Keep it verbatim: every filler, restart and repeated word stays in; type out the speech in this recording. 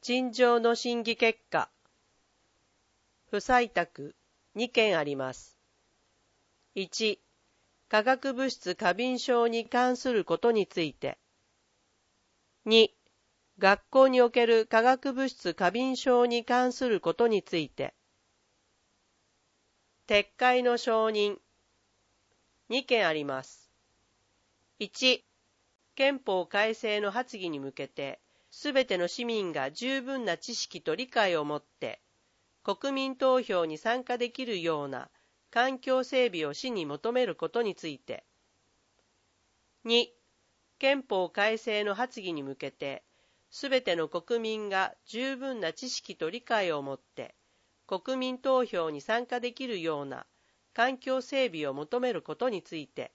陳情の審議結果。不採択にけんあります。いち、化学物質過敏症に関することについて。に、学校における化学物質過敏症に関することについて。撤回の承認にけんあります。いち、憲法改正の発議に向けて、すべての市民が十分な知識と理解を持って、国民投票に参加できるような環境整備を市に求めることについて。に、憲法改正の発議に向けて、すべての国民が十分な知識と理解を持って、国民投票に参加できるような環境整備を求めることについて。